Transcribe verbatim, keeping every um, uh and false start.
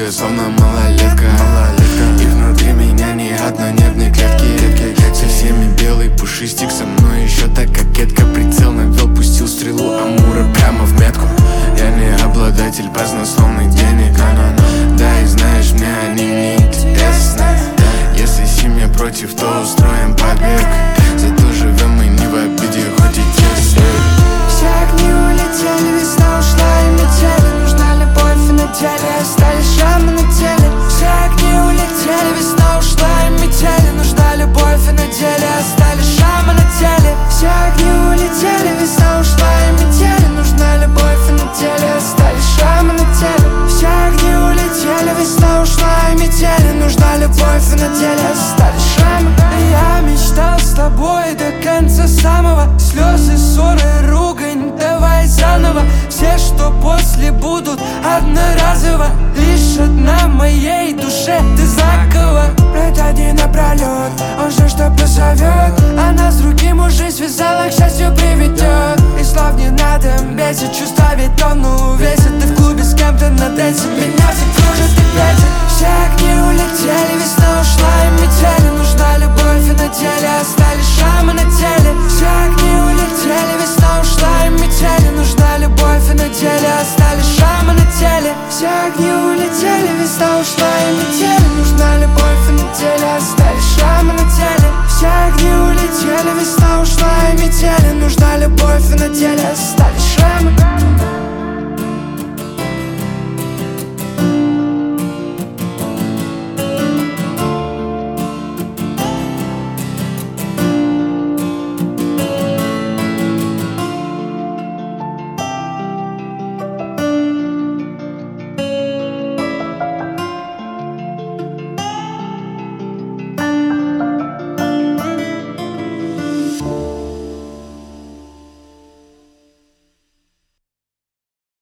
танцую, словно малолетка, малолетка. И внутри меня ни одной нервной клетки. Со всеми белый пушистик, со мной еще так кокетка. Прицел навел, пустил стрелу Амура прямо в метку. Я не обладатель баснословных денег, да, и знаешь, мне они не интересны. Если семья против, то устроим побег. Зато живем мы не в обиде, хоть и тесно. Все огни улетели, весна ушла и метели. Нужна любовь и на теле остались шрамы на теле. Все огни улетели, весна ушла и метели. Нужна любовь и на теле остались шрамы на теле. Все огни улетели, весна ушла и метели. Нужна любовь и на теле остались шрамы на теле. Все огни улетели, весна ушла и метели. Нужна любовь и на теле остались шрамы. Я мечтал с тобой до конца самого. Слезы, ссоры, ругань, давай заново. Все, что после, будут одноразово. Лишь одна моей душе, ты знаково. Пройдя дни напролет, он ждет, что позовет. Она с другим уже связала, к счастью приведет. И слов не надо месяц, чувства ведь тонну весит. Ты в клубе с кем-то на дэнсе, меня все кружат и плетят. Все огни улетели, весна